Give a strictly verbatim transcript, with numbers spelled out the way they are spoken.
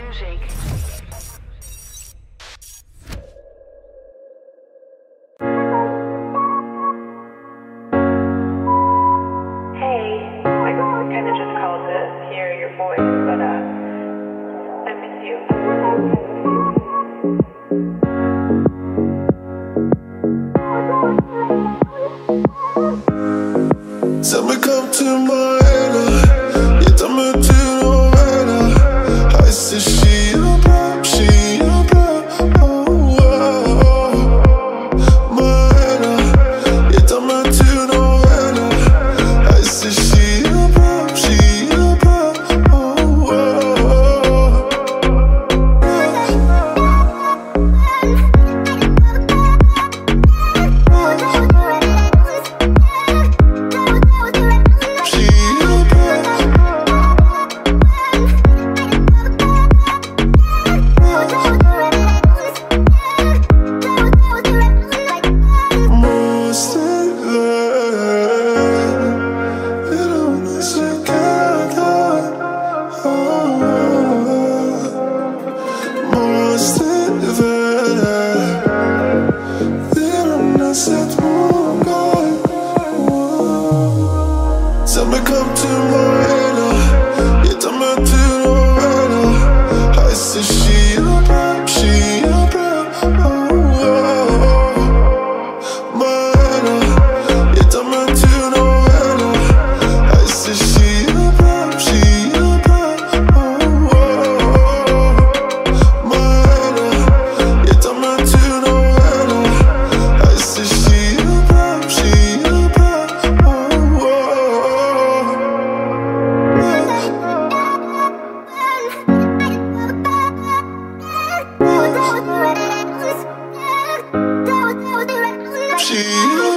music. Hey, I kinda just called to hear your voice, but uh, I miss you. Tell me come to my area, yeah, tell me to no matter. I say she a pop, she a pop, oh, oh, oh. My area, yeah, tell me to no matter. I say she a pop, she a pop, oh, oh, oh. Tell me come to my area, yeah, tell me to no matter. I say she a pop, she a pop, oh, oh, oh. My area, yeah, tell me to no matter. I say she a pop, she a pop, oh, oh, oh. My area, yeah, tell me to no matter. I say she a pop, she a pop, oh, oh, oh. She